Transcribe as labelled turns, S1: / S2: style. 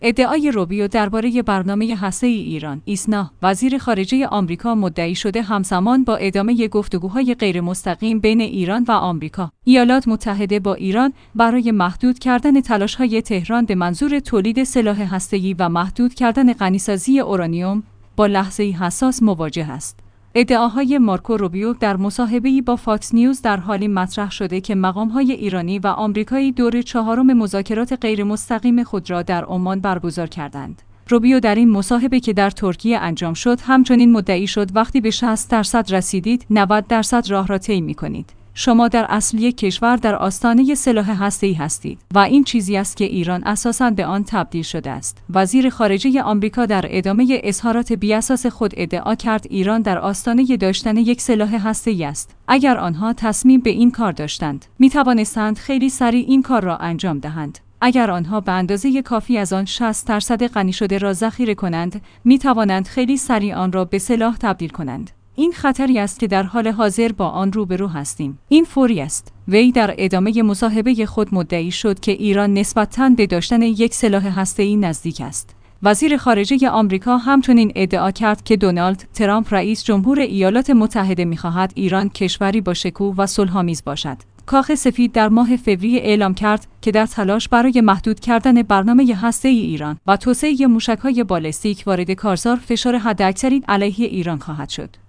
S1: ادعای روبیو درباره برنامه هسته‌ای ایران. ایسنا، وزیر خارجه آمریکا، مدعی شده همزمان با ادامه گفتگوهای غیرمستقیم بین ایران و آمریکا، ایالات متحده با ایران برای محدود کردن تلاش‌های تهران به منظور تولید سلاح هسته‌ای و محدود کردن غنیسازی اورانیوم با لحظه‌ای حساس مواجه است. ادعاهای مارکو روبیو در مصاحبه‌ای با فاکس نیوز در حالی مطرح شده که مقام‌های ایرانی و آمریکایی دور چهارم مذاکرات غیرمستقیم خود را در عمان برگزار کردند. روبیو در این مصاحبه که در ترکیه انجام شد، همچنین مدعی شد وقتی به 60% رسیدید، 90% راه را طی می‌کنید. شما در اصل یک کشور در آستانه سلاح هسته‌ای هستید و این چیزی است که ایران اساساً به آن تبدیل شده است. وزیر خارجه آمریکا در ادامه اظهارات بی‌اساس خود ادعا کرد ایران در آستانه داشتن یک سلاح هسته‌ای است. اگر آنها تصمیم به این کار داشتند، می‌توانستند خیلی سریع این کار را انجام دهند. اگر آنها به اندازه کافی از آن 60% غنی شده را ذخیره کنند، می‌توانند خیلی سریع آن را به سلاح تبدیل کنند. این خطری است که در حال حاضر با آن روبرو هستیم. این فوری است. وی در ادامه مصاحبه خود مدعی شد که ایران نسبتاً به داشتن یک سلاح هسته‌ای نزدیک است. وزیر خارجه آمریکا همچنین ادعا کرد که دونالد ترامپ رئیس جمهور ایالات متحده می‌خواهد ایران کشوری با شکوه و صلح‌آمیز باشد. کاخ سفید در ماه فوریه اعلام کرد که در تلاش برای محدود کردن برنامه هسته‌ای ایران و توسعه موشک‌های بالستیک وارد کارزار فشار حداکثری علیه ایران خواهد شد.